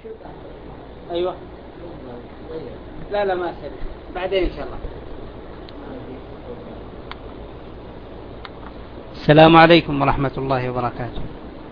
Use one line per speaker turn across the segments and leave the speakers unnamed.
أيوة. لا ما أسأل بعدين إن شاء الله. السلام عليكم ورحمة الله وبركاته.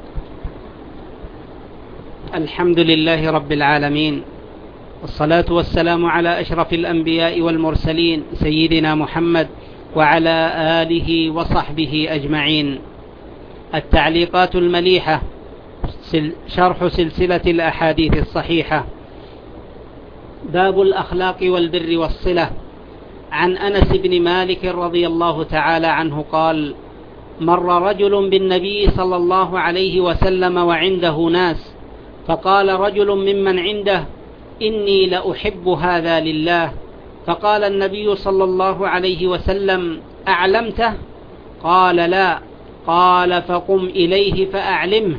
الحمد لله رب العالمين، والصلاة والسلام على أشرف الأنبياء والمرسلين سيدنا محمد وعلى آله وصحبه أجمعين. التعليقات المليحة، شرح سلسلة الأحاديث الصحيحة، باب الأخلاق والبر والصلة. عن أنس بن مالك رضي الله تعالى عنه قال: مر رجل بالنبي صلى الله عليه وسلم وعنده ناس، فقال رجل ممن عنده: إني لأحب هذا لله. فقال النبي صلى الله عليه وسلم: أعلمته؟ قال: لا. قال: فقم إليه فأعلمه.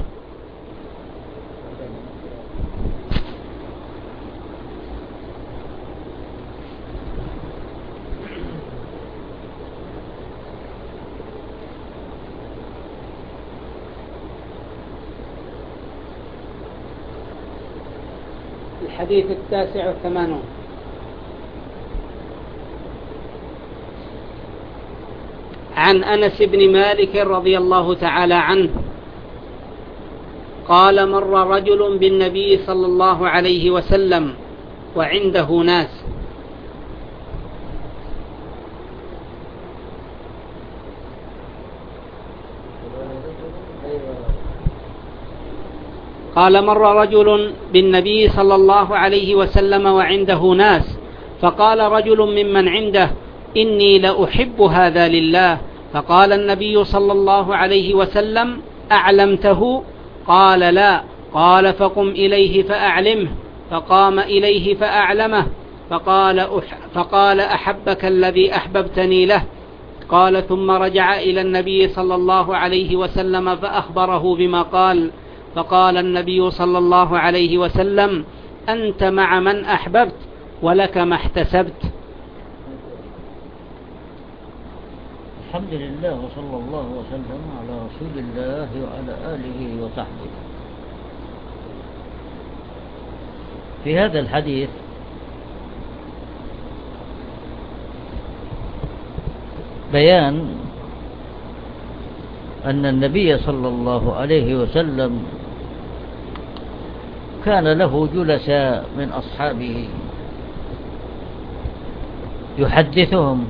الحديث 89. عن أنس بن مالك رضي الله تعالى عنه قال: مر رجل بالنبي صلى الله عليه وسلم وعنده ناس، قال: مر رجل بالنبي صلى الله عليه وسلم وعنده ناس، فقال رجل ممن عنده: إني لأحب هذا لله. فقال النبي صلى الله عليه وسلم: أعلمته؟ قال: لا. قال: فقم إليه فأعلمه. فقام إليه فأعلمه. فقال: أحبك الذي أحببتني له. قال: ثم رجع إلى النبي صلى الله عليه وسلم فأخبره بما قال. فقال النبي صلى الله عليه وسلم: أنت مع من أحببت ولك ما احتسبت.
الحمد لله وصلى الله وسلم على رسول الله وعلى آله وصحبه. في هذا الحديث بيان أن النبي صلى الله عليه وسلم كان له جلساء من أصحابه يحدثهم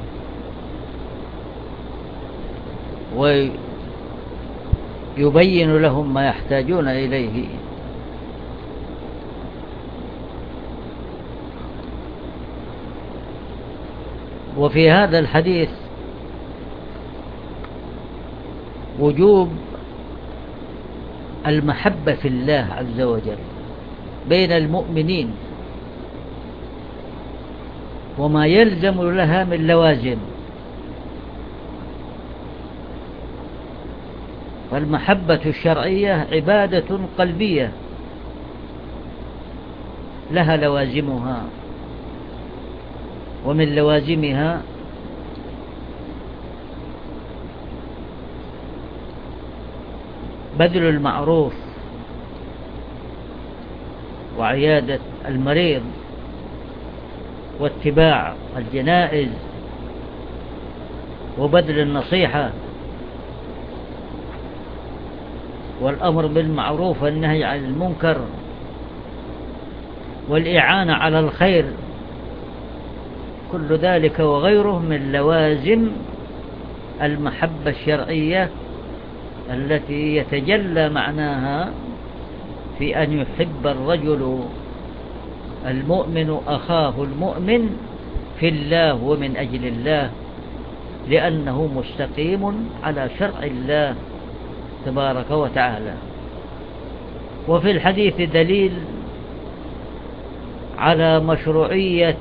ويبين لهم ما يحتاجون إليه. وفي هذا الحديث وجوب المحبة في الله عز وجل بين المؤمنين وما يلزم لها من لوازم. فالمحبة الشرعية عبادة قلبية لها لوازمها، ومن لوازمها بذل المعروف وعيادة المريض واتباع الجنائز وبذل النصيحة والأمر بالمعروف والنهي عن المنكر والإعانة على الخير. كل ذلك وغيره من لوازم المحبة الشرعية التي يتجلى معناها في أن يحب الرجل المؤمن أخاه المؤمن في الله ومن أجل الله، لأنه مستقيم على شرع الله تبارك وتعالى. وفي الحديث دليل على مشروعية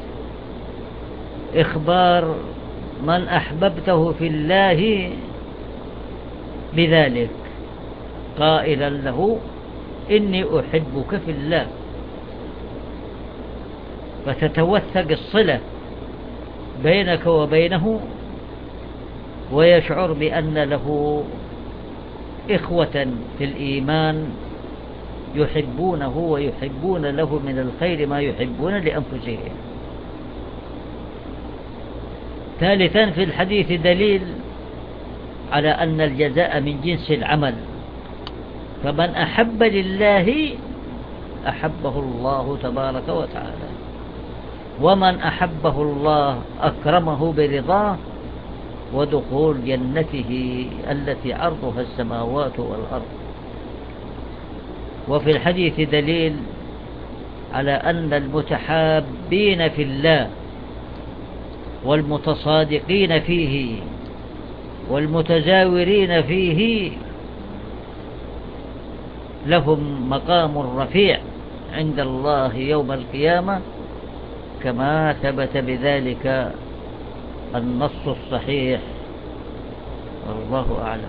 إخبار من أحببته في الله بذلك، قائلا له: إني أحبك في الله، فتتوثق الصلة بينك وبينه، ويشعر بأن له إخوة في الإيمان يحبونه ويحبون له من الخير ما يحبون لأنفسهم. ثالثا في الحديث دليل على أن الجزاء من جنس العمل، فمن أحب لله أحبه الله تبارك وتعالى، ومن أحبه الله أكرمه برضاه ودخول جنته التي عرضها السماوات والأرض. وفي الحديث دليل على أن المتحابين في الله والمتصادقين فيه والمتزاورين فيه لهم مقام رفيع عند الله يوم القيامة، كما ثبت بذلك النص الصحيح، والله أعلم.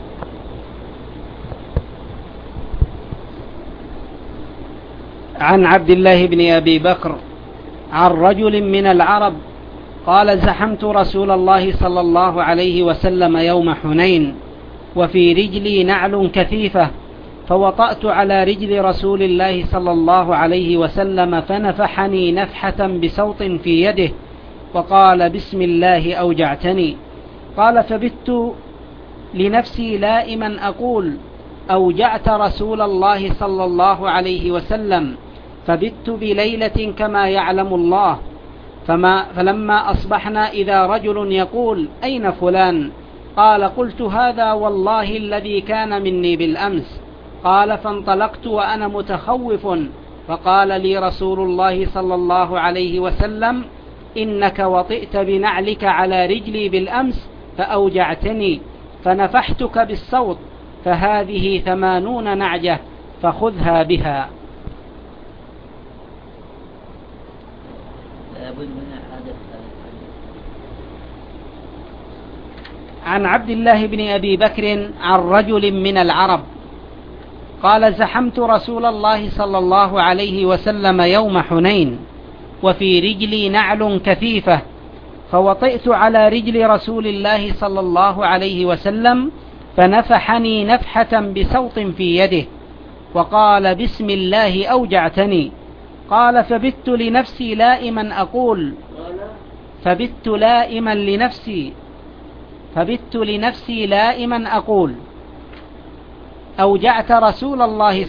عن عبد الله بن أبي بكر عن رجل من العرب قال: زحمت رسول الله صلى الله عليه وسلم يوم حنين وفي رجلي نعل كثيفة، فوطأت على رجل رسول الله صلى الله عليه وسلم فنفحني نفحة بسوط في يده وقال: بسم الله أوجعتني. قال: فبت لنفسي لائما أقول: أوجعت رسول الله صلى الله عليه وسلم، فبت بليلة كما يعلم الله. فلما أصبحنا إذا رجل يقول: أين فلان؟ قال: قلت: هذا والله الذي كان مني بالأمس. قال: فانطلقت وأنا متخوف، فقال لي رسول الله صلى الله عليه وسلم: إنك وطئت بنعلك على رجلي بالأمس فأوجعتني، فنفحتك بالصوت، فهذه 80 نعجة فخذها بها. عن عبد الله بن أبي بكر عن رجل من العرب قال: زحمت رسول الله صلى الله عليه وسلم يوم حنين وفي رجلي نعل كثيفة، فوطئت على رجل رسول الله صلى الله عليه وسلم فنفحني نفحة بسوط في يده وقال: بسم الله أوجعتني. قال: فبت لنفسي لائما أقول أوجعت رسول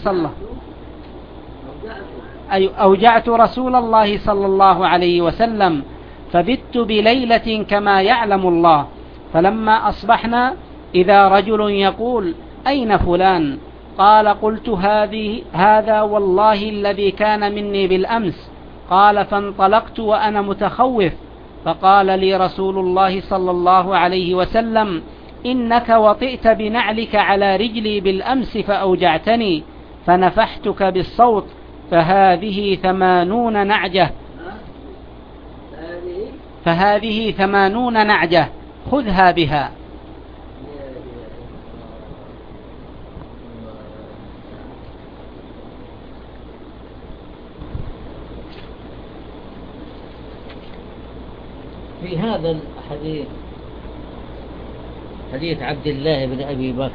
الله صلى الله عليه وسلم، فبت بليلة كما يعلم الله. فلما أصبحنا إذا رجل يقول: أين فلان؟ قال: قلت: هذا والله الذي كان مني بالأمس. قال: فانطلقت وأنا متخوف، فقال لي رسول الله صلى الله عليه وسلم: إنك وطئت بنعلك على رجلي بالأمس فأوجعتني، فنفحتك بالصوت، فهذه 80 نعجة خذها بها.
في هذا الحديث، حديث عبد الله بن أبي بكر،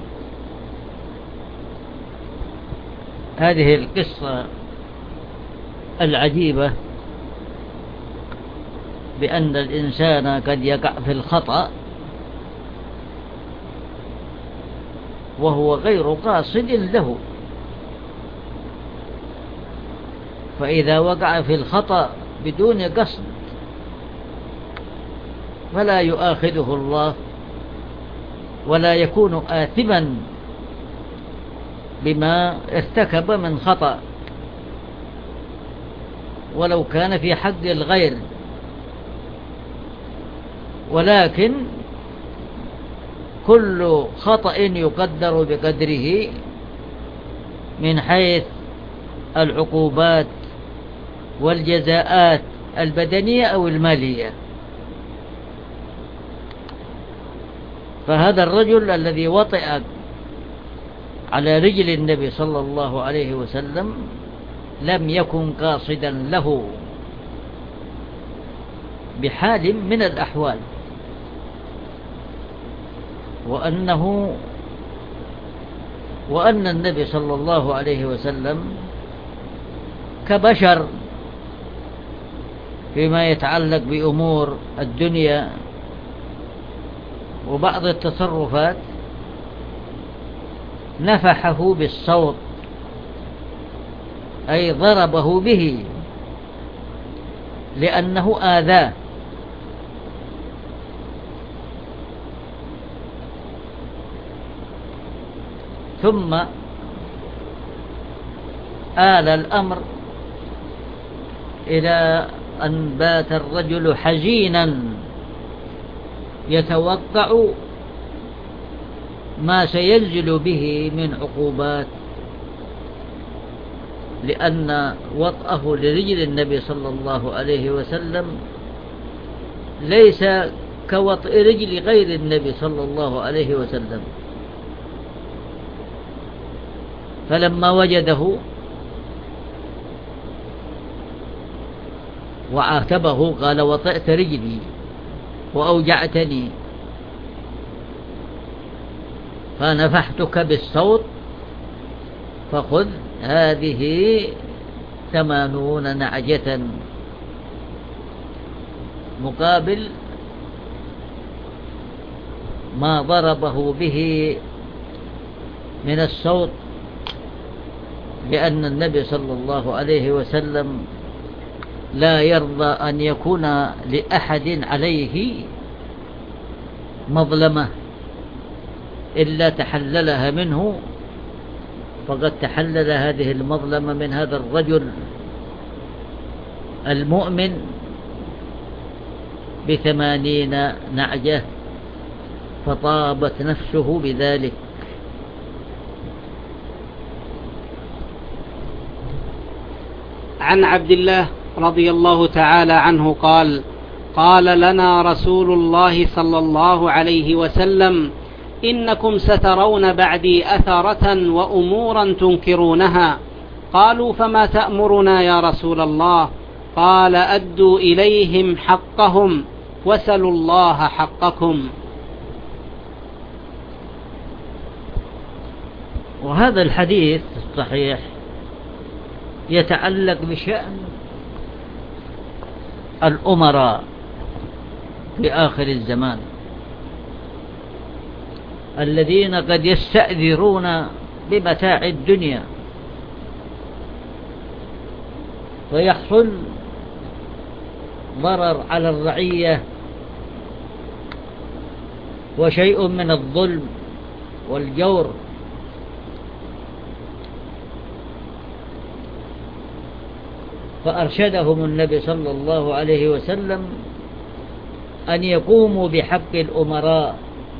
هذه القصة العجيبة بأن الإنسان قد يقع في الخطأ وهو غير قاصد له، فإذا وقع في الخطأ بدون قصد فلا يؤاخذه الله ولا يكون آثما بما ارتكب من خطأ ولو كان في حق الغير، ولكن كل خطأ يقدر بقدره من حيث العقوبات والجزاءات البدنية أو المالية. فهذا الرجل الذي وطئ على رجل النبي صلى الله عليه وسلم لم يكن قاصدا له بحال من الأحوال، وأنه وأن النبي صلى الله عليه وسلم كبشر فيما يتعلق بأمور الدنيا وبعض التصرفات نفحه بالصوت، أي ضربه به لأنه آذاه. ثم آل الأمر إلى أن بات الرجل حزينا يتوقع ما سينزل به من عقوبات، لأن وطأه لرجل النبي صلى الله عليه وسلم ليس كوطئ رجل غير النبي صلى الله عليه وسلم. فلما وجده وعاتبه قال: وطئت رجلي وأوجعتني فنفحتك بالصوت، فخذ هذه 80 نعجة مقابل ما ضربه به من الصوت، لأن النبي صلى الله عليه وسلم لا يرضى أن يكون لأحد عليه مظلمة إلا تحللها منه، فقد تحلل هذه المظلمة من هذا الرجل المؤمن ب80 نعجة، فطابت نفسه بذلك.
عن عبد الله رضي الله تعالى عنه قال: قال لنا رسول الله صلى الله عليه وسلم: إنكم سترون بعدي أثرة وأمورا تنكرونها. قالوا: فما تأمرنا يا رسول الله؟ قال: أدوا إليهم حقهم وسلوا الله حقكم.
وهذا الحديث الصحيح يتعلق بشأن الأمراء في آخر الزمان، الذين قد يستأذرون بمتاع الدنيا، فيحصل ضرر على الرعية وشيء من الظلم والجور، فأرشدهم النبي صلى الله عليه وسلم أن يقوموا بحق الأمراء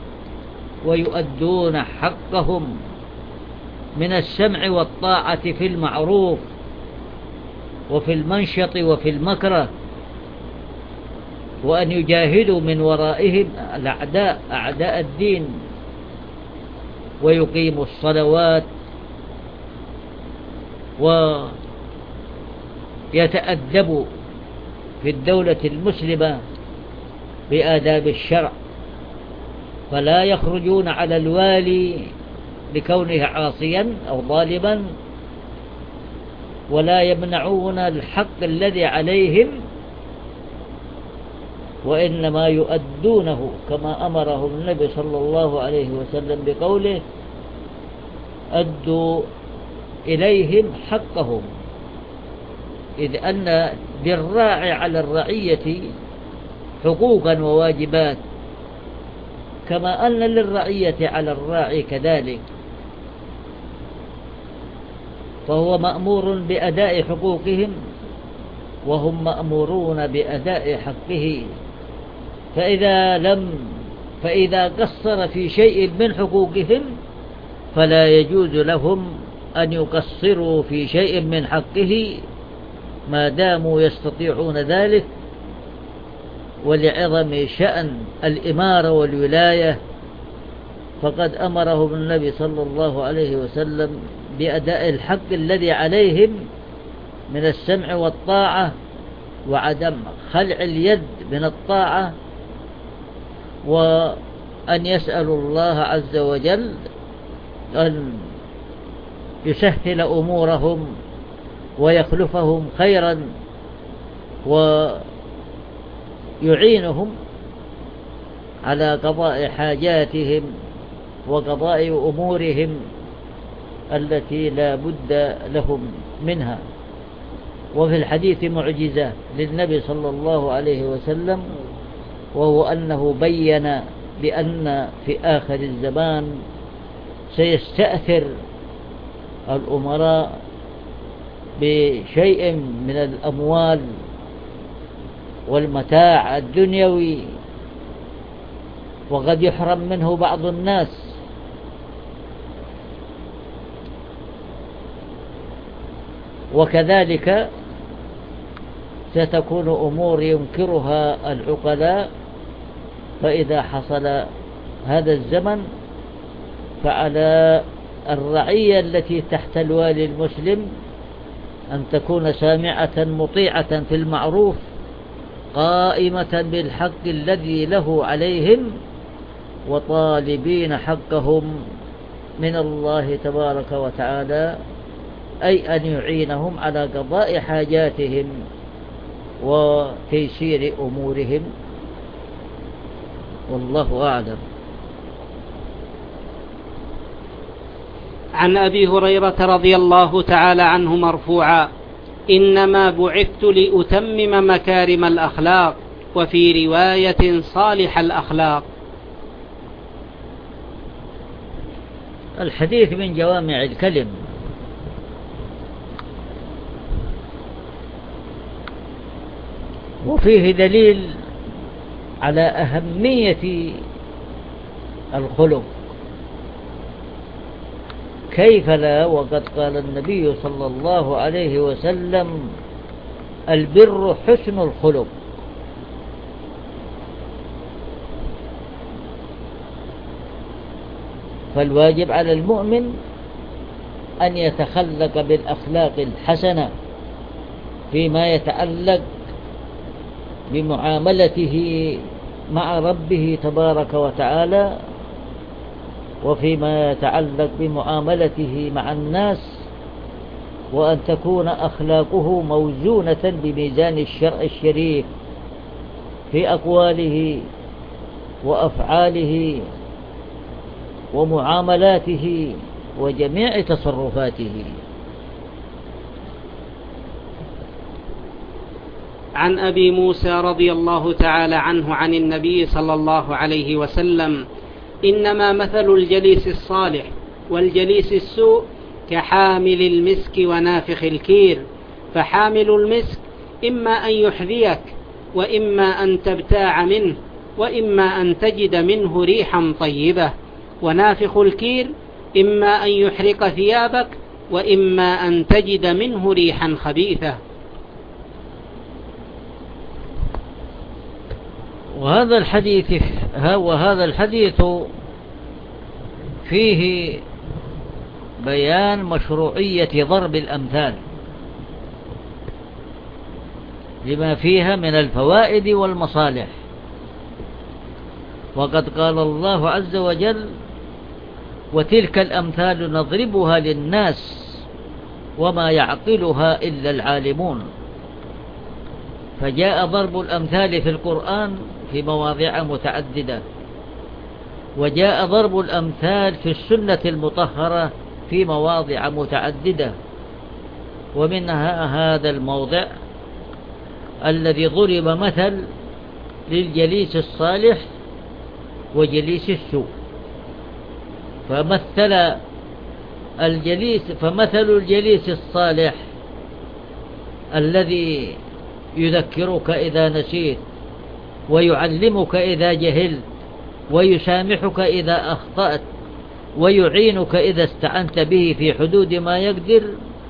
ويؤدون حقهم من السمع والطاعة في المعروف وفي المنشط وفي المكره، وأن يجاهدوا من ورائهم الأعداء أعداء الدين، ويقيموا الصلوات ويتأدبوا في الدولة المسلمة بآداب الشرع، فلا يخرجون على الوالي لكونه عاصيا أو ظالما، ولا يمنعون الحق الذي عليهم، وإنما يؤدونه كما أمرهم النبي صلى الله عليه وسلم بقوله: أدوا إليهم حقهم، إذ أن للراعي على الرعية حقوقا وواجبات، كما أن للرعية على الراعي كذلك، فهو مأمور بأداء حقوقهم وهم مأمورون بأداء حقه، فإذا قصر في شيء من حقوقهم فلا يجوز لهم أن يقصروا في شيء من حقه ما داموا يستطيعون ذلك، ولعظم شأن الإمارة والولاية فقد أمرهم النبي صلى الله عليه وسلم بأداء الحق الذي عليهم من السمع والطاعة، وعدم خلع اليد من الطاعة، وأن يسألوا الله عز وجل أن يسهل أمورهم ويخلفهم خيرا ويعينهم على قضاء حاجاتهم وقضاء أمورهم التي لا بد لهم منها. وفي الحديث معجزة للنبي صلى الله عليه وسلم، وهو أنه بين بأن في آخر الزمان سيستأثر الأمراء بشيء من الأموال والمتاع الدنيوي، وقد يحرم منه بعض الناس. وكذلك ستكون أمور ينكرها العقلاء، فإذا حصل هذا الزمن فعلى الرعية التي تحت الوالي المسلم أن تكون سامعة مطيعة في المعروف، قائمة بالحق الذي له عليهم، وطالبين حقهم من الله تبارك وتعالى، أي أن يعينهم على قضاء حاجاتهم وتيسير أمورهم. والله أعلم.
عن أبي هريرة رضي الله تعالى عنه مرفوعا: إنما بعثت لأتمم مكارم الأخلاق، وفي رواية صالح الأخلاق.
الحديث من جوامع الكلم، وفيه دليل على أهمية الخلق. كيف لا وقد قال النبي صلى الله عليه وسلم: البر حسن الخلق. فالواجب على المؤمن أن يتخلق بالأخلاق الحسنة فيما يتعلق بمعاملته مع ربه تبارك وتعالى، وفيما يتعلق بمعاملته مع الناس، وأن تكون أخلاقه موزونة بميزان الشرع الشريف في أقواله وأفعاله ومعاملاته وجميع تصرفاته.
عن أبي موسى رضي الله تعالى عنه عن النبي صلى الله عليه وسلم: إنما مثل الجليس الصالح والجليس السوء كحامل المسك ونافخ الكير، فحامل المسك إما أن يحذيك، وإما أن تبتاع منه، وإما أن تجد منه ريحا طيبة، ونافخ الكير إما أن يحرق ثيابك، وإما أن تجد منه ريحا خبيثة.
وهذا الحديث فيه بيان مشروعية ضرب الأمثال لما فيها من الفوائد والمصالح. وقد قال الله عز وجل: وتلك الأمثال نضربها للناس وما يعقلها إلا العالمون. فجاء ضرب الأمثال في القرآن في مواضع متعددة، وجاء ضرب الأمثال في السنة المطهرة في مواضع متعددة، ومنها هذا الموضع الذي ضرب مثل للجليس الصالح وجليس السوء. فمثل الجليس الصالح الذي يذكرك إذا نسيت، ويعلمك إذا جهلت، ويسامحك إذا أخطأت، ويعينك إذا استعنت به في حدود ما يقدر،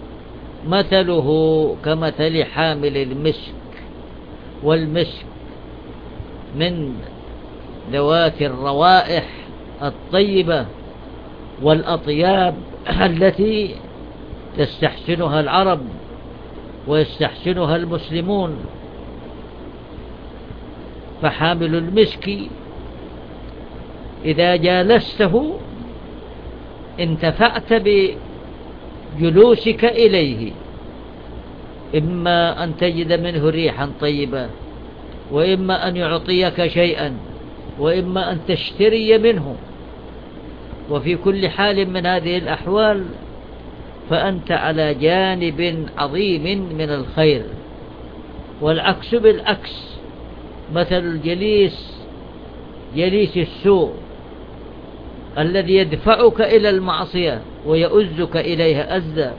مثله كمثل حامل المسك. والمسك من ذوات الروائح الطيبة والأطياب التي تستحسنها العرب ويستحسنها المسلمون. فحامل المسك إذا جالسته انتفعت جلوسك إليه، إما أن تجد منه ريحا طيبة، وإما أن يعطيك شيئا، وإما أن تشتري منه. وفي كل حال من هذه الأحوال فأنت على جانب عظيم من الخير. والعكس بالعكس، مثل الجليس جليس السوء الذي يدفعك إلى المعصية ويؤزك إليها أزا،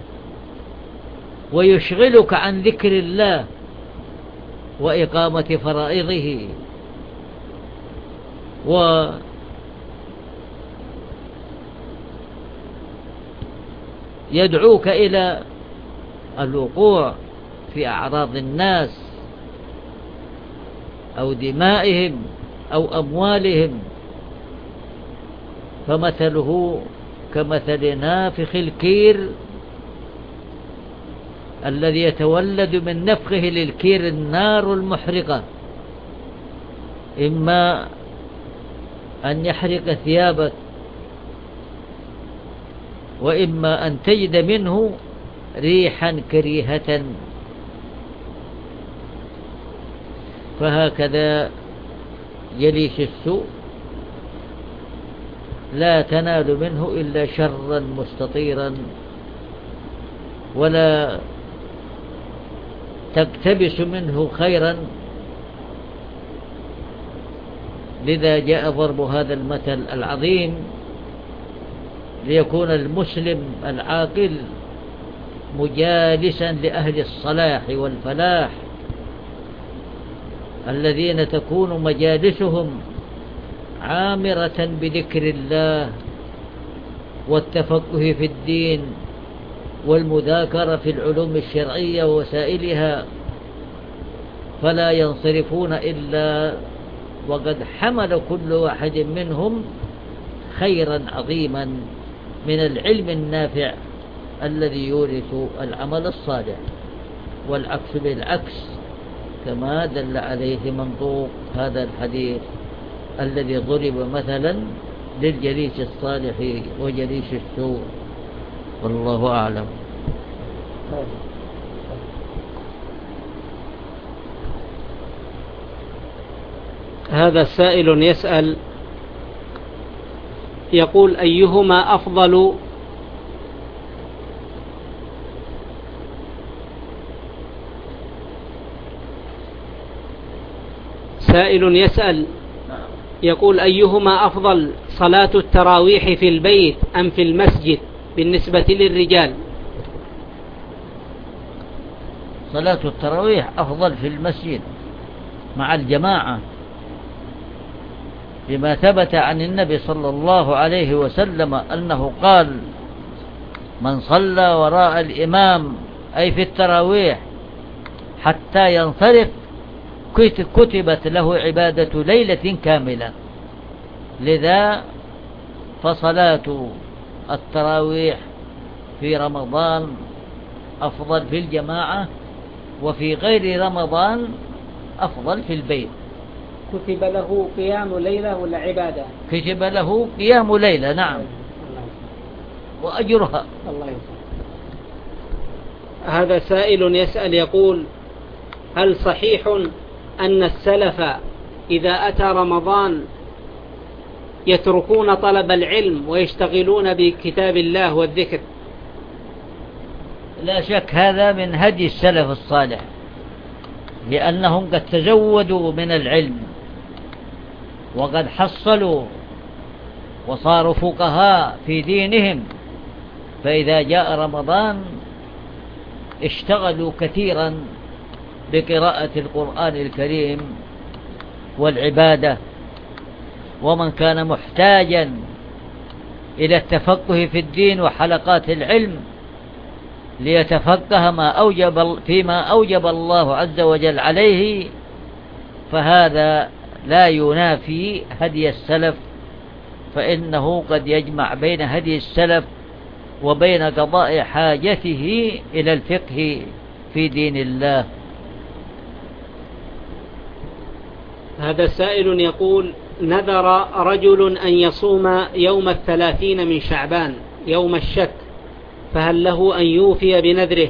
ويشغلك عن ذكر الله وإقامة فرائضه، ويدعوك إلى الوقوع في أعراض الناس أو دمائهم أو أموالهم، فمثله كمثل نافخ الكير الذي يتولد من نفخه للكير النار المحرقة، إما أن يحرق ثيابك، وإما أن تجد منه ريحا كريهة. فهكذا جليس السوء لا تنال منه إلا شرا مستطيرا، ولا تقتبس منه خيرا. لذا جاء ضرب هذا المثل العظيم ليكون المسلم العاقل مجالسا لأهل الصلاح والفلاح، الذين تكون مجالسهم عامرة بذكر الله والتفقه في الدين والمذاكرة في العلوم الشرعية ووسائلها، فلا ينصرفون إلا وقد حمل كل واحد منهم خيرا عظيما من العلم النافع الذي يورث العمل الصالح. والعكس بالعكس، كما دل عليه منطوق هذا الحديث الذي ضرب مثلا للجليس الصالح وجليس السوء. والله أعلم.
هذا السائل يسأل يقول: أيهما أفضل سائل يسأل يقول: أيهما أفضل، صلاة التراويح في البيت أم في المسجد بالنسبة للرجال؟
صلاة التراويح أفضل في المسجد مع الجماعة، بما ثبت عن النبي صلى الله عليه وسلم أنه قال: من صلى وراء الإمام أي في التراويح حتى ينصرف كتبت له عبادة ليلة كاملة. لذا فصلاة التراويح في رمضان أفضل في الجماعة، وفي غير رمضان أفضل في البيت.
كتب له قيام ليلة ولا عبادة؟
كتب له قيام ليلة، نعم، وأجرها.
الله يسلمك. هذا سائل يسأل يقول: هل صحيح أن السلف إذا أتى رمضان يتركون طلب العلم ويشتغلون بكتاب الله والذكر؟
لا شك هذا من هدي السلف الصالح، لأنهم قد تزودوا من العلم وقد حصلوا وصاروا فقهاء في دينهم، فإذا جاء رمضان اشتغلوا كثيرا بقراءة القرآن الكريم والعبادة. ومن كان محتاجا إلى التفقه في الدين وحلقات العلم ليتفقه فيما أوجب الله عز وجل عليه، فهذا لا ينافي هدي السلف، فإنه قد يجمع بين هدي السلف وبين قضاء حاجته إلى الفقه في دين الله.
هذا سائل يقول: نذر رجل أن يصوم يوم 30 من شعبان يوم الشك، فهل له أن يوفي بنذره؟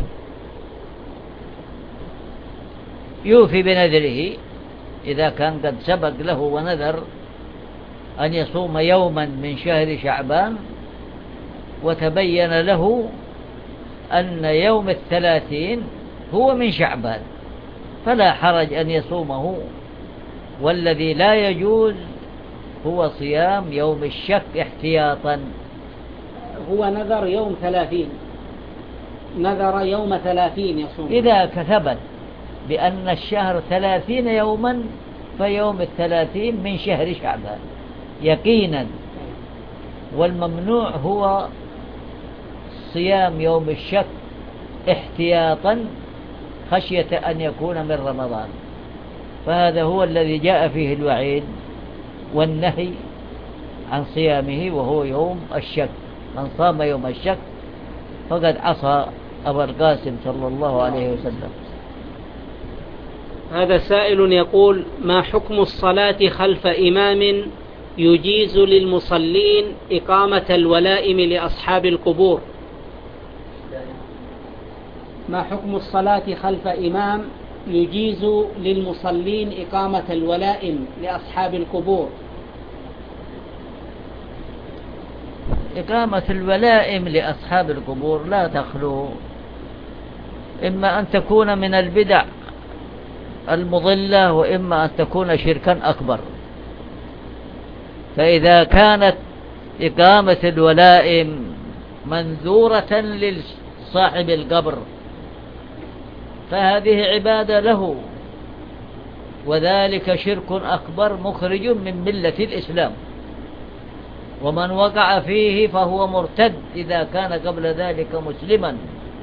يوفي بنذره إذا كان قد سبق له ونذر أن يصوم يوما من شهر شعبان، وتبين له أن يوم 30 هو من شعبان، فلا حرج أن يصومه. والذي لا يجوز هو صيام يوم الشك احتياطا.
هو نذر يوم 30، نذر يوم 30 يصوم.
إذا كثبت بأن الشهر 30 يوما فيوم 30 من شهر شعبان يقينا. والممنوع هو صيام يوم الشك احتياطا خشية أن يكون من رمضان، فهذا هو الذي جاء فيه الوعيد والنهي عن صيامه، وهو يوم الشك. من صام يوم الشك فقد عصى أبا القاسم صلى الله عليه وسلم.
هذا سائل يقول: ما حكم الصلاة خلف إمام يجيز للمصلين إقامة الولائم لأصحاب القبور؟ ما حكم الصلاة خلف إمام يجيز للمصلين إقامة الولائم لأصحاب القبور؟
إقامة الولائم لأصحاب القبور لا تخلو إما أن تكون من البدع المضلة، وإما أن تكون شركا أكبر. فإذا كانت إقامة الولائم منذورة لصاحب القبر فهذه عبادة له، وذلك شرك أكبر مخرج من ملة الإسلام، ومن وقع فيه فهو مرتد إذا كان قبل ذلك مسلما.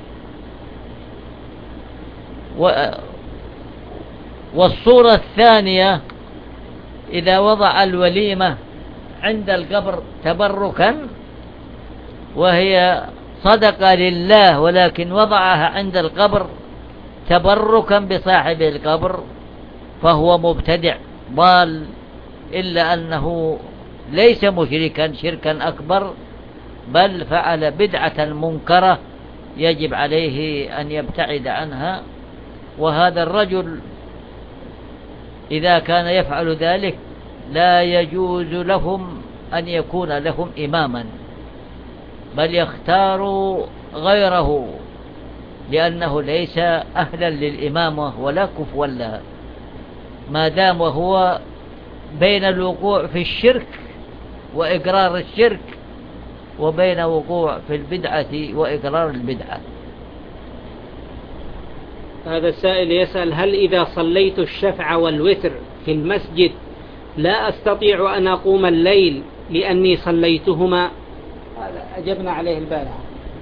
والصورة الثانية إذا وضع الوليمة عند القبر تبركا، وهي صدقة لله ولكن وضعها عند القبر تبركا بصاحب القبر، فهو مبتدع ضال، إلا أنه ليس مشركا شركا أكبر، بل فعل بدعة منكرة يجب عليه أن يبتعد عنها. وهذا الرجل إذا كان يفعل ذلك لا يجوز لهم أن يكون لهم إماما، بل يختاروا غيره، لأنه ليس أهلا للإمامة ولا كفوا لها، ما دام وهو بين الوقوع في الشرك وإقرار الشرك وبين وقوع في البدعة وإقرار البدعة.
هذا السائل يسأل: هل إذا صليت الشفع والوتر في المسجد لا أستطيع أن أقوم الليل لأني صليتهما؟ هذا أجبنا عليه البارحة.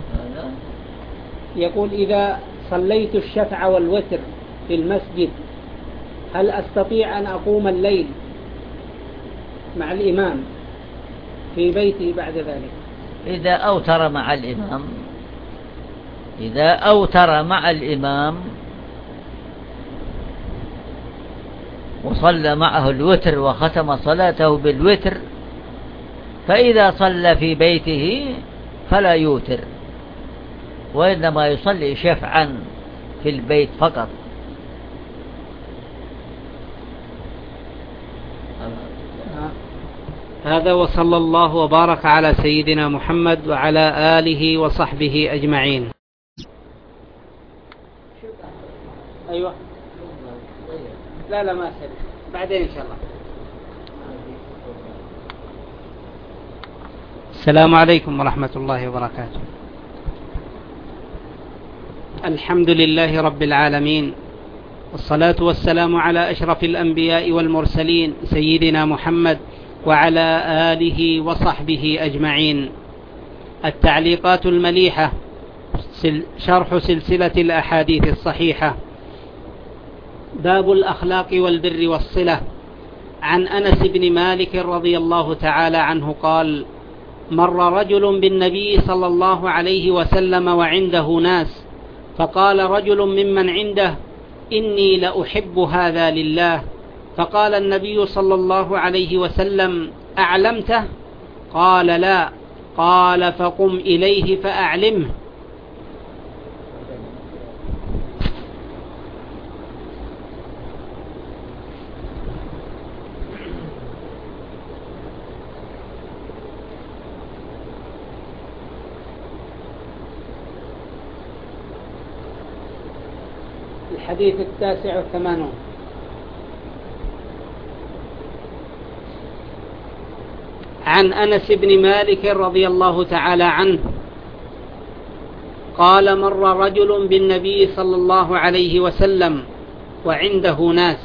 يقول: إذا صليت الشفع والوتر في المسجد هل أستطيع أن أقوم الليل مع الإمام في بيتي بعد ذلك؟
إذا أوتر مع الإمام، إذا أوتر مع الإمام وصلى معه الوتر وختم صلاته بالوتر، فإذا صلى في بيته فلا يوتر، وإنما يصلي شفعا في البيت فقط.
هذا وصلى الله وبارك على سيدنا محمد وعلى آله وصحبه أجمعين. أيوة، لا ما أسأل، بعدين إن شاء الله. السلام عليكم ورحمة الله وبركاته. الحمد لله رب العالمين، والصلاة والسلام على أشرف الأنبياء والمرسلين سيدنا محمد وعلى آله وصحبه أجمعين. التعليقات المليحة، شرح سلسلة الأحاديث الصحيحة، باب الأخلاق والبر والصلة. عن أنس بن مالك رضي الله تعالى عنه قال: مر رجل بالنبي صلى الله عليه وسلم وعنده ناس، فقال رجل ممن عنده: إني لأحب هذا لله. فقال النبي صلى الله عليه وسلم: أعلمته؟ قال: لا. قال: فقم إليه فأعلمه. الحديث 89. عن أنس بن مالك رضي الله تعالى عنه قال: مر رجل بالنبي صلى الله عليه وسلم وعنده ناس،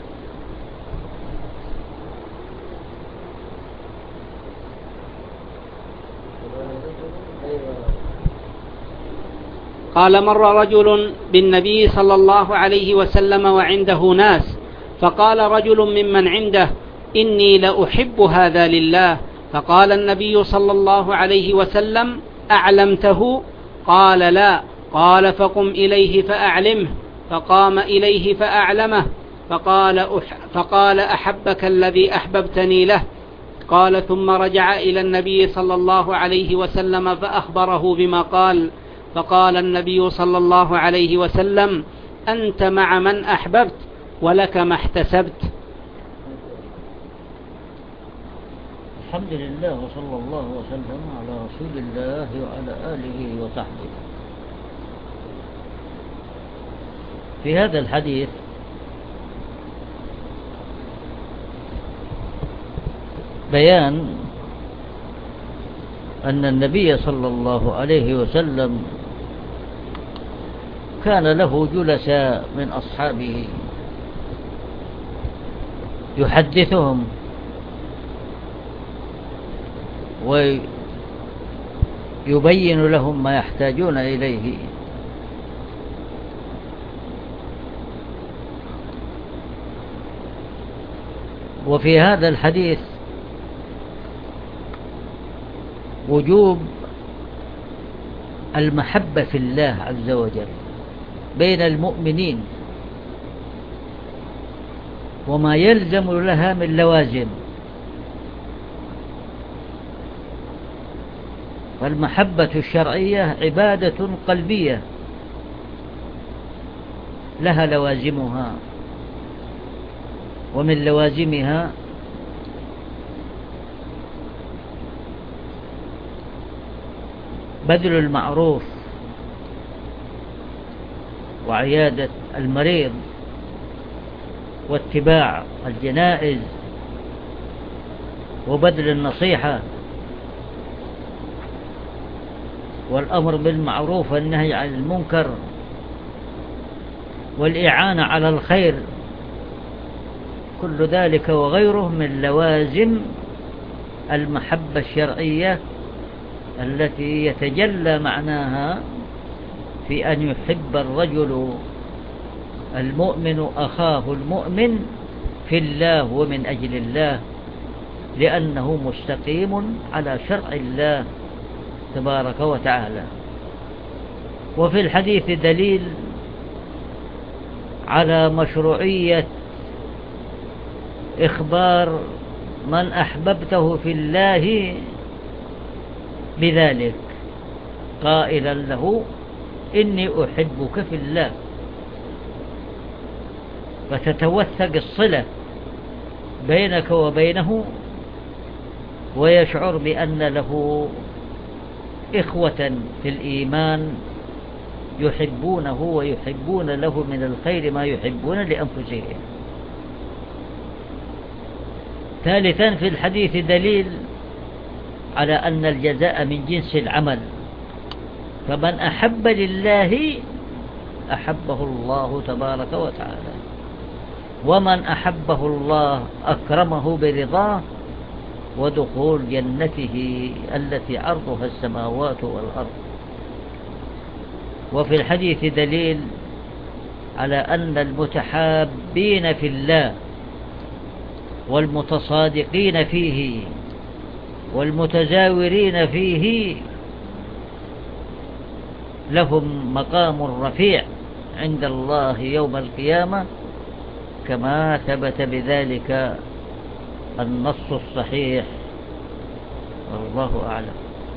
قال: مر رجل بالنبي صلى الله عليه وسلم وعنده ناس، فقال رجل ممن عنده: إني لأحب هذا لله. فقال النبي صلى الله عليه وسلم: أعلمته؟ قال: لا. قال: فقم إليه فأعلمه. فقام إليه فأعلمه، فقال: أحبك الذي أحببتني له. قال: ثم رجع إلى النبي صلى الله عليه وسلم فأخبره بما قال. فقال النبي صلى الله عليه وسلم: أنت مع من أحببت ولك ما احتسبت.
الحمد لله وصلى الله وسلم على رسول الله وعلى آله وصحبه. في هذا الحديث بيان أن النبي صلى الله عليه وسلم كان له جلساء من أصحابه يحدثهم ويبين لهم ما يحتاجون إليه. وفي هذا الحديث وجوب المحبة في الله عز وجل بين المؤمنين وما يلزم لها من لوازم. فالمحبة الشرعية عبادة قلبية لها لوازمها، ومن لوازمها بذل المعروف وعيادة المريض واتباع الجنائز وبذل النصيحة والأمر بالمعروف والنهي عن المنكر والإعانة على الخير. كل ذلك وغيره من لوازم المحبة الشرعية التي يتجلى معناها في أن يحب الرجل المؤمن أخاه المؤمن في الله ومن أجل الله، لأنه مستقيم على شرع الله تبارك وتعالى. وفي الحديث دليل على مشروعية إخبار من أحببته في الله بذلك، قائلا له: إني أحبك في الله، فتتوثق الصلة بينك وبينه، ويشعر بأن له إخوة في الإيمان يحبونه ويحبون له من الخير ما يحبون لأنفسهم. ثالثا في الحديث دليل على أن الجزاء من جنس العمل، فمن أحب لله أحبه الله تبارك وتعالى، ومن أحبه الله أكرمه برضاه ودخول جنته التي عرضها السماوات والأرض. وفي الحديث دليل على أن المتحابين في الله والمتصادقين فيه والمتزاورين فيه لهم مقام رفيع عند الله يوم القيامة، كما ثبت بذلك النص الصحيح، والله أعلم.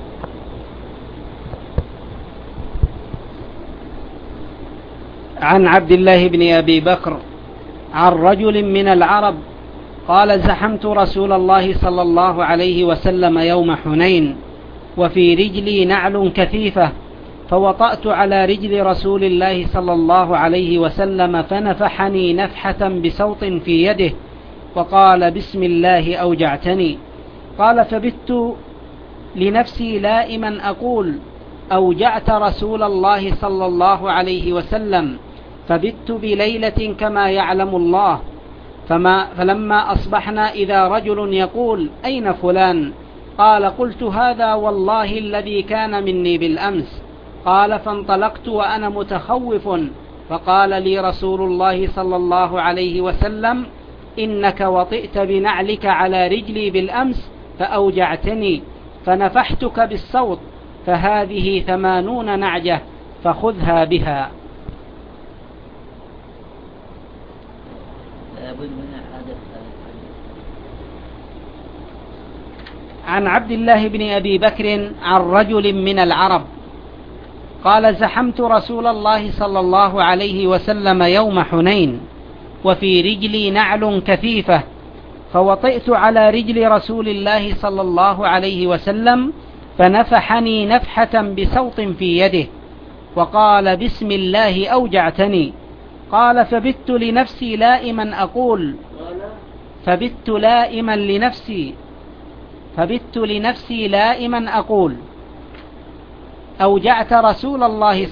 عن عبد الله بن أبي بكر عن رجل من العرب قال: زحمت رسول الله صلى الله عليه وسلم يوم حنين، وفي رجلي نعل كثيفة، فوطأت على رجل رسول الله صلى الله عليه وسلم فنفحني نفحة بسوط في يده وقال بسم الله أوجعتني. قال فبت لنفسي لائما أقول أوجعت رسول الله صلى الله عليه وسلم، فبت بليلة كما يعلم الله. فلما أصبحنا إذا رجل يقول أين فلان؟ قال قلت هذا والله الذي كان مني بالأمس. قال فانطلقت وأنا متخوف، فقال لي رسول الله صلى الله عليه وسلم إنك وطئت بنعلك على رجلي بالأمس فأوجعتني، فنفحتك بالصوت، فهذه 80 نعجة فخذها بها. عن عبد الله بن أبي بكر عن رجل من العرب قال زحمت رسول الله صلى الله عليه وسلم يوم حنين وفي رجلي نعل كثيفة، فوطئت على رجل رسول الله صلى الله عليه وسلم فنفحني نفحة بسوط في يده وقال بسم الله أوجعتني. قال فبت لنفسي لائما أقول فبت لنفسي لائما أقول أوجعت رسول الله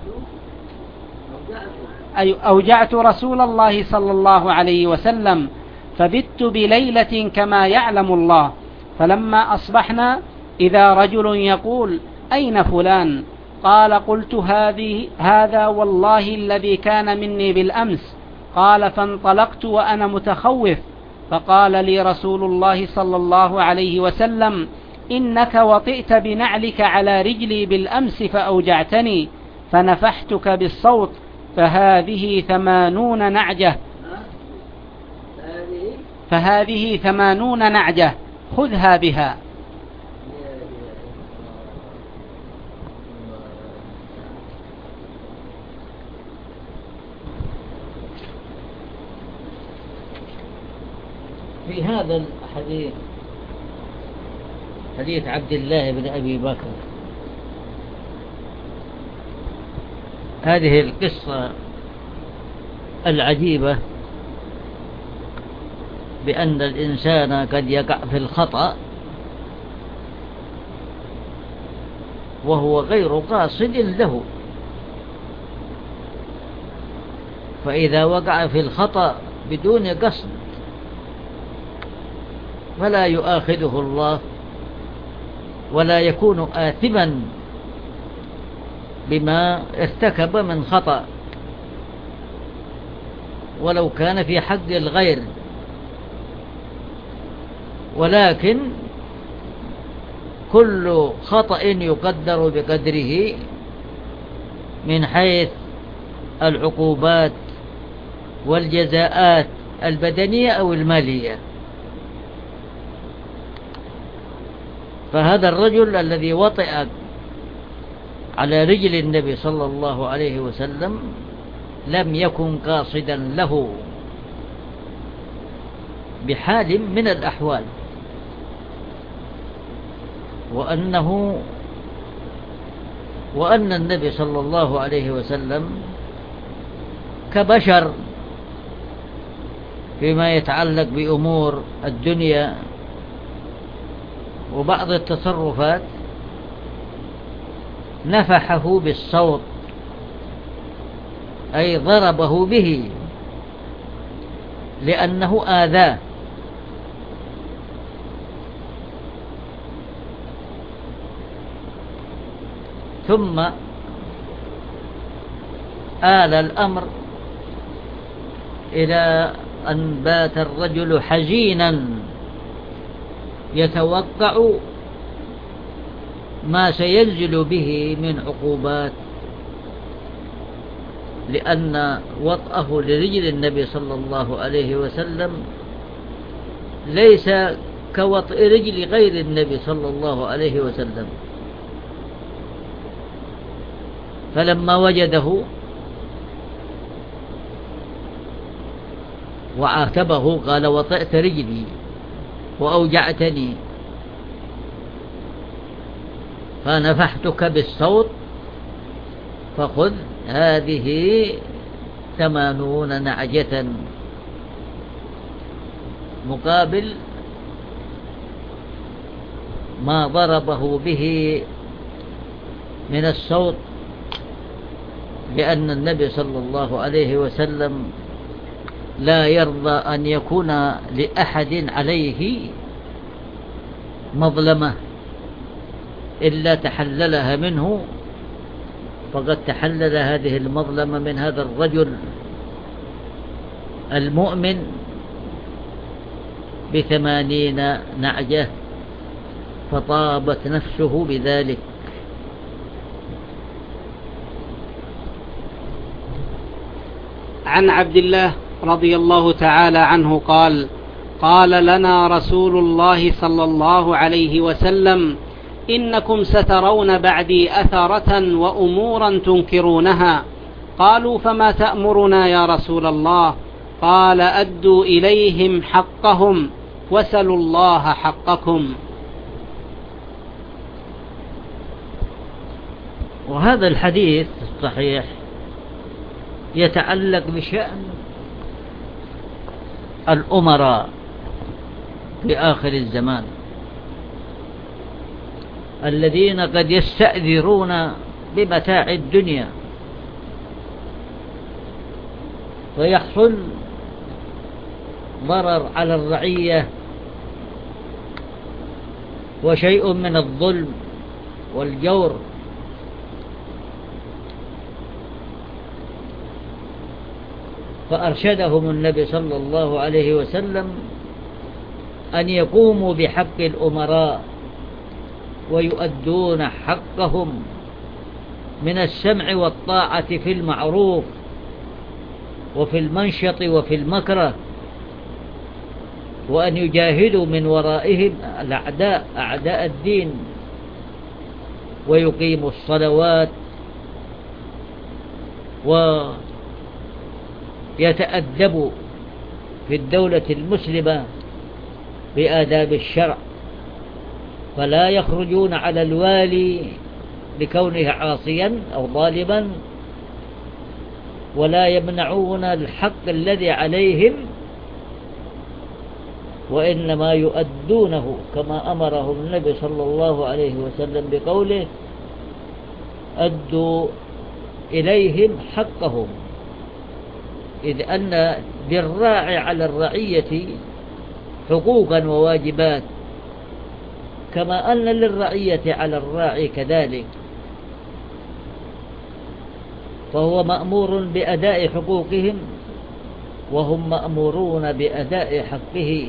صلى الله عليه وسلم، فبت بليلة كما يعلم الله. فلما أصبحنا إذا رجل يقول أين فلان؟ قال قلت هذا والله الذي كان مني بالأمس. قال فانطلقت وأنا متخوف، فقال لي رسول الله صلى الله عليه وسلم إنك وطئت بنعلك على رجلي بالأمس فأوجعتني، فنفحتك بالصوت، فهذه 80 نعجة خذها بها.
في هذا الحديث حديث عبد الله بن أبي بكر هذه القصة العجيبة بأن الإنسان قد يقع في الخطأ وهو غير قاصد له، فإذا وقع في الخطأ بدون قصد فلا يؤاخذه الله ولا يكون آثما بما ارتكب من خطأ ولو كان في حق الغير، ولكن كل خطأ يقدر بقدره من حيث العقوبات والجزاءات البدنية أو المالية. فهذا الرجل الذي وطئ على رجل النبي صلى الله عليه وسلم لم يكن قاصدا له بحال من الأحوال، وأن النبي صلى الله عليه وسلم كبشر فيما يتعلق بأمور الدنيا وبعض التصرفات نفحه بالصوت، أي ضربه به لأنه آذاه. ثم آل الأمر إلى أن بات الرجل حزينا يتوقع ما سينزل به من عقوبات، لأن وطأه لرجل النبي صلى الله عليه وسلم ليس كوطئ رجل غير النبي صلى الله عليه وسلم. فلما وجده وعاتبه قال وطئت رجلي وأوجعتني فنفحتك بالصوت فخذ هذه 80 نعجة مقابل ما ضربه به من الصوت، لأن النبي صلى الله عليه وسلم لا يرضى أن يكون لأحد عليه مظلمة إلا تحللها منه، فقد تحلل هذه المظلمة من هذا الرجل المؤمن ب80 نعجة، فطابت نفسه بذلك.
عن عبد الله رضي الله تعالى عنه قال: قال لنا رسول الله صلى الله عليه وسلم: إنكم سترون بعدي أثرة وأمورا تنكرونها. قالوا: فما تأمرنا يا رسول الله؟ قال: أدوا إليهم حقهم وسلوا الله حقكم.
وهذا الحديث الصحيح يتعلق بشأن الأمراء في آخر الزمان، الذين قد يستأذرون بمتاع الدنيا، ويحصل ضرر على الرعية وشيء من الظلم والجور، فأرشدهم النبي صلى الله عليه وسلم أن يقوموا بحق الأمراء ويؤدون حقهم من السمع والطاعة في المعروف وفي المنشط وفي المكره، وأن يجاهدوا من ورائهم الأعداء أعداء الدين، ويقيموا الصلوات ويتأدبوا في الدولة المسلمة بآداب الشرع، فلا يخرجون على الوالي لكونه عاصيا أو ظالما، ولا يمنعون الحق الذي عليهم، وإنما يؤدونه كما أمرهم النبي صلى الله عليه وسلم بقوله: أدوا إليهم حقهم، إذ أن للراعي على الرعية حقوقا وواجبات، كما أن للرعية على الراعي كذلك، فهو مأمور بأداء حقوقهم وهم مأمورون بأداء حقه،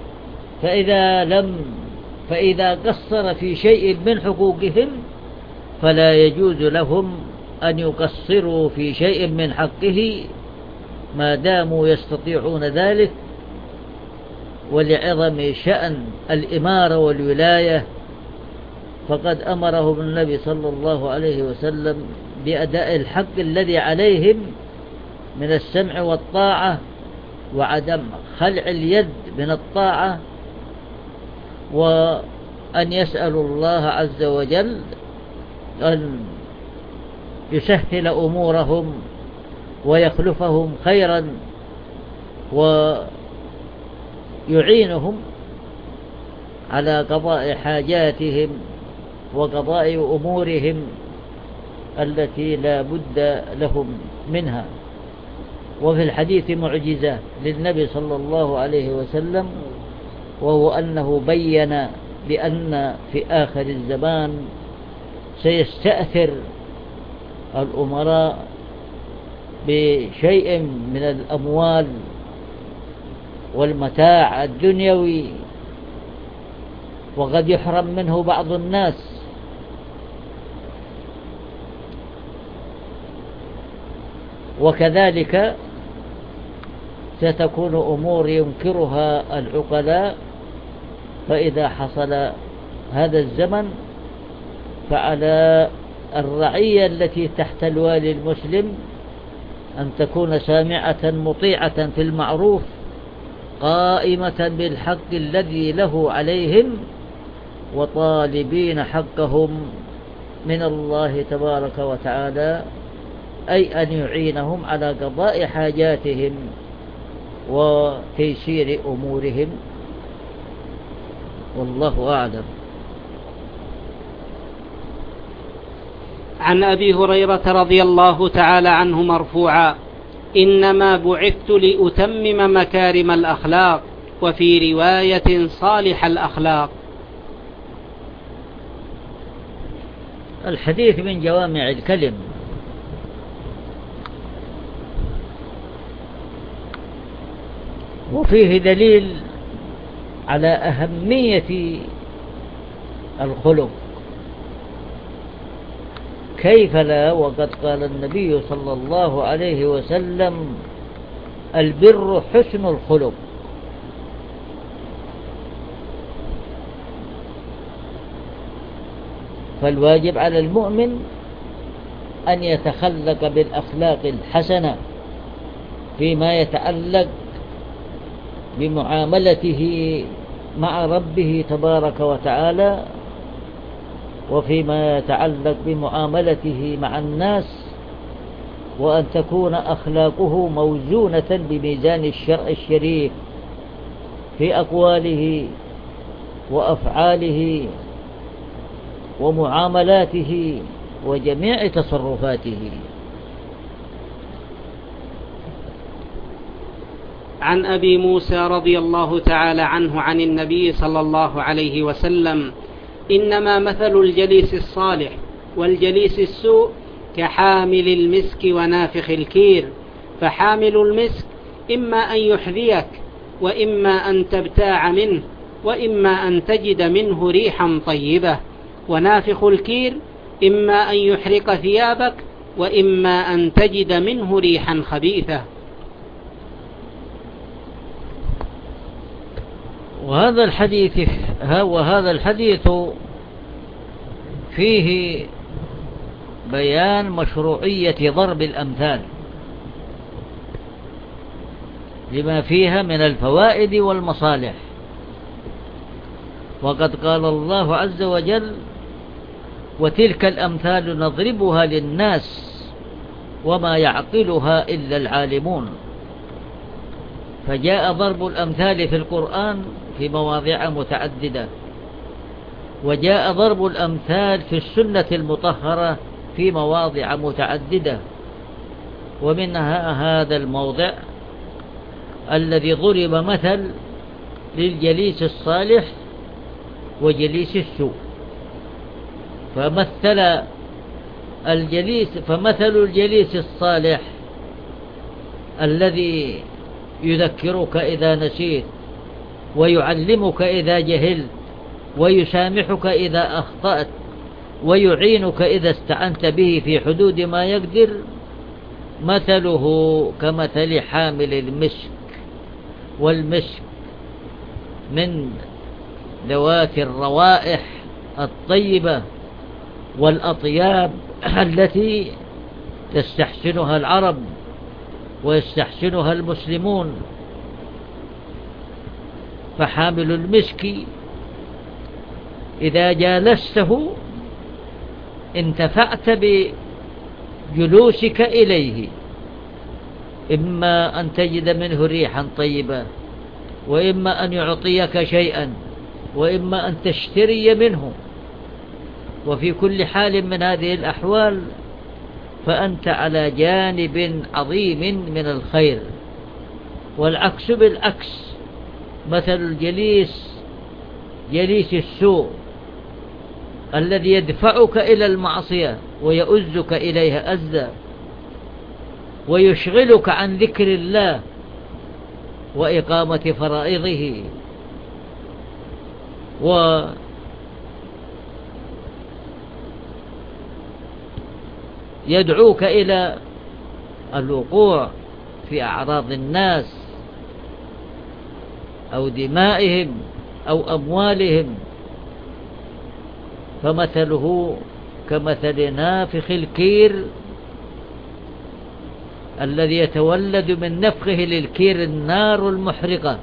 فإذا قصر في شيء من حقوقهم فلا يجوز لهم أن يقصروا في شيء من حقه ما داموا يستطيعون ذلك، ولعظم شأن الإمارة والولاية فقد أمرهم النبي صلى الله عليه وسلم بأداء الحق الذي عليهم من السمع والطاعة، وعدم خلع اليد من الطاعة، وأن يسألوا الله عز وجل أن يسهل أمورهم ويخلفهم خيرا ويعينهم على قضاء حاجاتهم وقضاء أمورهم التي لا بد لهم منها. وفي الحديث معجزة للنبي صلى الله عليه وسلم، وهو أنه بين بأن في آخر الزمان سيستأثر الأمراء بشيء من الأموال والمتاع الدنيوي، وقد يحرم منه بعض الناس، وكذلك ستكون أمور ينكرها العقلاء. فإذا حصل هذا الزمن فعلى الرعية التي تحت الوالي المسلم أن تكون سامعة مطيعة في المعروف، قائمة بالحق الذي له عليهم، وطالبين حقهم من الله تبارك وتعالى أي أن يعينهم على قضاء حاجاتهم وتيسير أمورهم، والله أعلم.
عن أبي هريرة رضي الله تعالى عنه مرفوعا: إنما بعثت لأتمم مكارم الأخلاق، وفي رواية صالح الأخلاق.
الحديث من جوامع الكلم، وفيه دليل على أهمية الخلق، كيف لا وقد قال النبي صلى الله عليه وسلم: البر حسن الخلق. فالواجب على المؤمن أن يتخلق بالأخلاق الحسنة فيما يتعلق بمعاملته مع ربه تبارك وتعالى، وفيما يتعلق بمعاملته مع الناس، وأن تكون أخلاقه موزونة بميزان الشرع الشريف في أقواله وأفعاله ومعاملاته وجميع تصرفاته.
عن أبي موسى رضي الله تعالى عنه عن النبي صلى الله عليه وسلم: إنما مثل الجليس الصالح والجليس السوء كحامل المسك ونافخ الكير، فحامل المسك إما أن يحذيك، وإما أن تبتاع منه، وإما أن تجد منه ريحا طيبة، ونافخ الكير إما أن يحرق ثيابك، وإما أن تجد منه ريحا خبيثة.
وهذا الحديث فيه بيان مشروعية ضرب الأمثال لما فيها من الفوائد والمصالح. وقد قال الله عز وجل: وتلك الأمثال نضربها للناس وما يعقلها إلا العالمون. فجاء ضرب الأمثال في القرآن في مواضع متعددة، وجاء ضرب الأمثال في السنة المطهرة في مواضع متعددة، ومنها هذا الموضع الذي ضرب مثل للجليس الصالح وجليس السوء. فمثل الجليس الصالح الذي يذكرك إذا نسيت، ويعلمك إذا جهلت، ويسامحك إذا أخطأت، ويعينك إذا استعنت به في حدود ما يقدر، مثله كمثل حامل المسك. والمسك من ذوات الروائح الطيبة والأطياب التي تستحسنها العرب ويستحسنها المسلمون. فحامل المسك إذا جالسته انتفعت بجلوسك إليه، إما أن تجد منه ريحا طيبة، وإما أن يعطيك شيئا، وإما أن تشتري منه. وفي كل حال من هذه الأحوال فأنت على جانب عظيم من الخير. والعكس بالعكس، مثل الجليس جليس السوء الذي يدفعك إلى المعصية ويؤزك إليها أزا، ويشغلك عن ذكر الله وإقامة فرائضه، ويدعوك إلى الوقوع في أعراض الناس أو دمائهم أو أموالهم. فمثله كمثل نافخ الكير الذي يتولد من نفخه للكير النار المحرقة،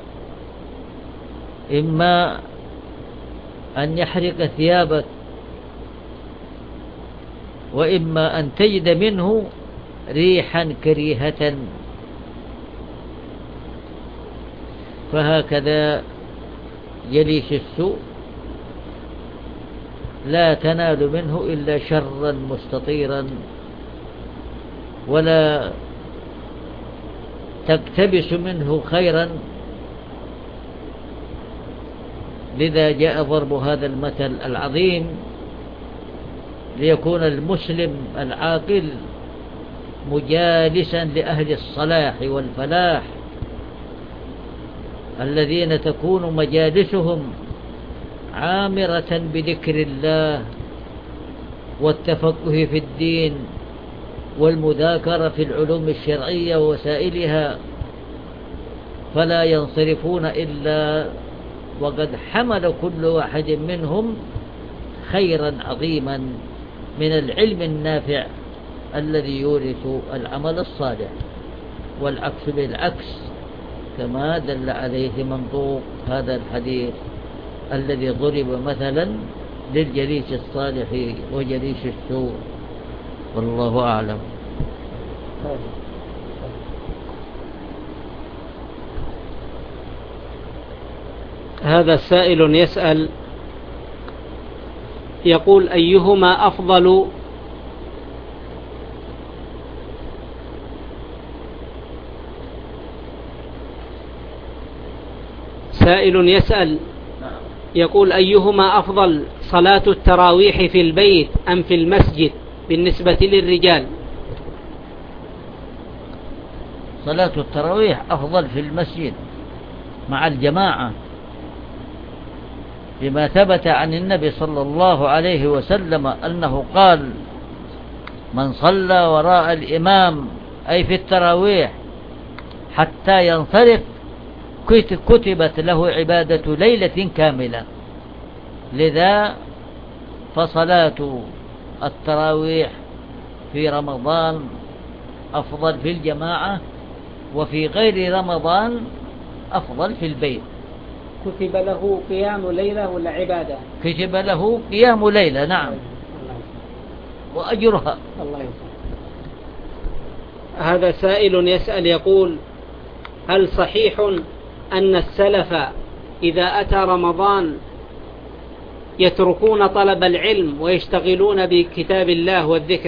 إما أن يحرق ثيابك، وإما أن تجد منه ريحا كريهة. فهكذا جليس السوء لا تنال منه إلا شرا مستطيرا، ولا تقتبس منه خيرا. لذا جاء ضرب هذا المثل العظيم ليكون المسلم العاقل مجالسا لأهل الصلاح والفلاح الذين تكون مجالسهم عامرة بذكر الله والتفقه في الدين والمذاكرة في العلوم الشرعية ووسائلها، فلا ينصرفون إلا وقد حمل كل واحد منهم خيرا عظيما من العلم النافع الذي يورث العمل الصالح. والعكس بالعكس كما دل عليه منطوق هذا الحديث الذي ضرب مثلا للجليس الصالح وجليس السوء، والله أعلم.
هذا السائل يسأل يقول: أيهما أفضل سائل يسأل يقول: أيهما أفضل، صلاة التراويح في البيت أم في المسجد بالنسبة للرجال؟
صلاة التراويح أفضل في المسجد مع الجماعة، بما ثبت عن النبي صلى الله عليه وسلم أنه قال: من صلى وراء الإمام أي في التراويح حتى ينصرف كتبت له عبادة ليلة كاملة. لذا فصلاة التراويح في رمضان أفضل في الجماعة، وفي غير رمضان أفضل في البيت.
كتب له قيام ليلة ولا عبادة؟
كتب له قيام ليلة، نعم، وأجرها.
الله يسلمك. هذا سائل يسأل يقول: هل صحيح أن السلف إذا أتى رمضان يتركون طلب العلم ويشتغلون بكتاب الله والذكر؟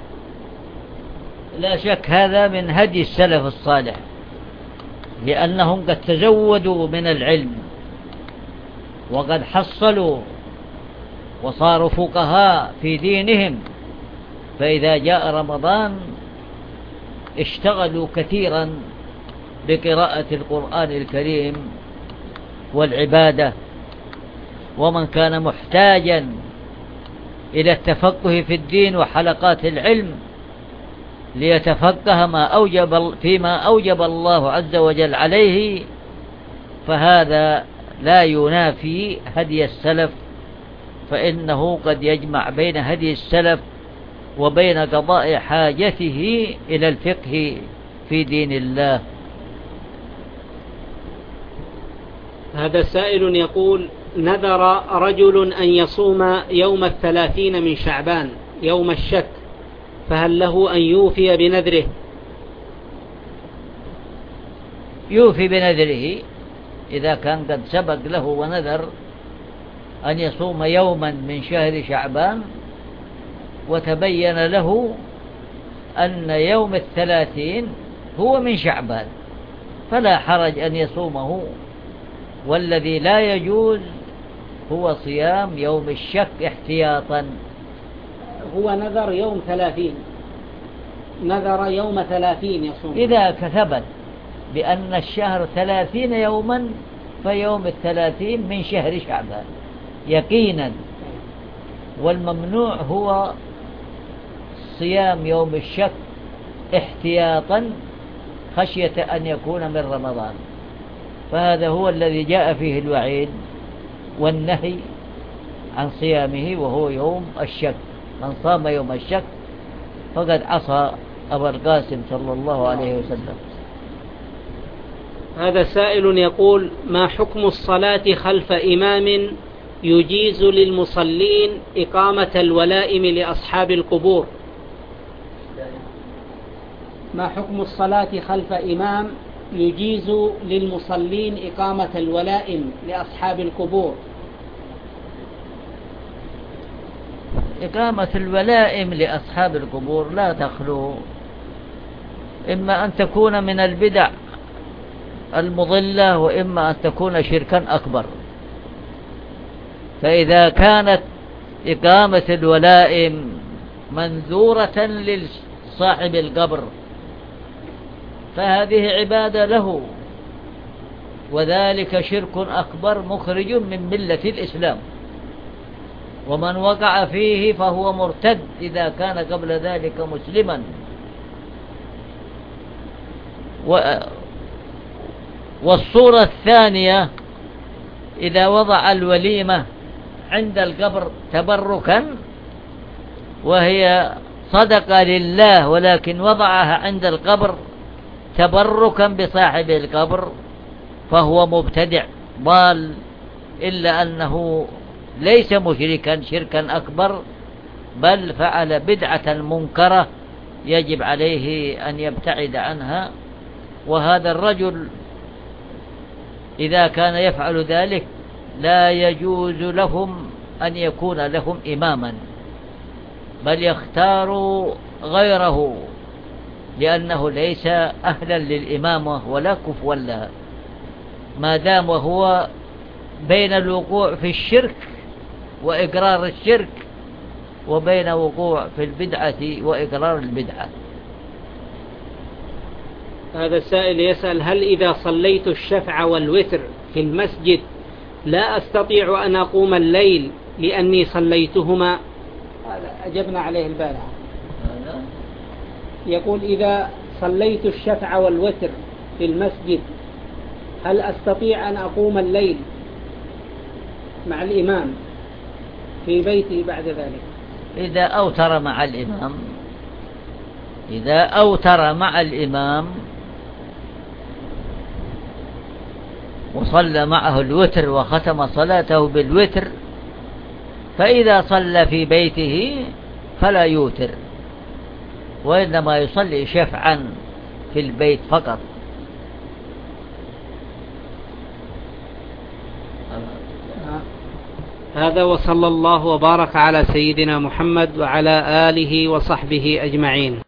لا شك هذا من هدي السلف الصالح، لأنهم قد تزودوا من العلم وقد حصلوا وصاروا فقهاء في دينهم، فإذا جاء رمضان اشتغلوا كثيرا بقراءة القرآن الكريم والعبادة. ومن كان محتاجا إلى التفقه في الدين وحلقات العلم ليتفقه فيما أوجب الله عز وجل عليه، فهذا لا ينافي هدي السلف، فإنه قد يجمع بين هدي السلف وبين قضاء حاجته إلى الفقه في دين الله.
هذا سائل يقول: نذر رجل أن يصوم يوم 30 من شعبان يوم الشك، فهل له أن يوفي بنذره؟
يوفي بنذره إذا كان قد سبق له ونذر أن يصوم يوما من شهر شعبان، وتبين له أن يوم 30 هو من شعبان، فلا حرج أن يصومه. والذي لا يجوز هو صيام يوم الشك احتياطا.
هو نذر يوم 30، نذر يوم 30 يصوم.
إذا ثبت بأن الشهر 30 يوما فيوم 30 من شهر شعبان يقينا. والممنوع هو صيام يوم الشك احتياطا خشية أن يكون من رمضان، فهذا هو الذي جاء فيه الوعيد والنهي عن صيامه، وهو يوم الشك. من صام يوم الشك فقد عصى أبا القاسم صلى الله عليه وسلم.
هذا سائل يقول: ما حكم الصلاة خلف إمام يجيز للمصلين إقامة الولائم لأصحاب القبور؟ ما حكم الصلاة خلف إمام يجيز للمصلين إقامة الولائم لأصحاب القبور؟
إقامة الولائم لأصحاب القبور لا تخلو إما أن تكون من البدع المضلة وإما أن تكون شركا أكبر. فإذا كانت إقامة الولائم منذورة لصاحب القبر فهذه عبادة له، وذلك شرك أكبر مخرج من ملة الإسلام، ومن وقع فيه فهو مرتد إذا كان قبل ذلك مسلما. والصورة الثانية إذا وضع الوليمة عند القبر تبركا وهي صدقة لله ولكن وضعها عند القبر تبركا بصاحب القبر فهو مبتدع ضال، إلا أنه ليس مشركا شركا أكبر بل فعل بدعة منكرة يجب عليه أن يبتعد عنها. وهذا الرجل إذا كان يفعل ذلك لا يجوز لهم أن يكون لهم إماما بل يختاروا غيره لأنه ليس أهلا للإمامة ولا كفوا لها، ما دام وهو بين الوقوع في الشرك وإقرار الشرك وبين وقوع في البدعة وإقرار البدعة.
هذا السائل يسأل: هل إذا صليت الشفع والوتر في المسجد لا أستطيع أن أقوم الليل لأني صليتهما؟ هذا أجبنا عليه البارحة. يقول: إذا صليت الشفع والوتر في المسجد هل أستطيع أن أقوم الليل مع الإمام في بيتي بعد ذلك؟
إذا أوتر مع الإمام وصلى معه الوتر وختم صلاته بالوتر، فإذا صلى في بيته فلا يوتر وإنما يصلي شفعا في البيت فقط.
هذا وصلى الله وبارك على سيدنا محمد وعلى آله وصحبه أجمعين.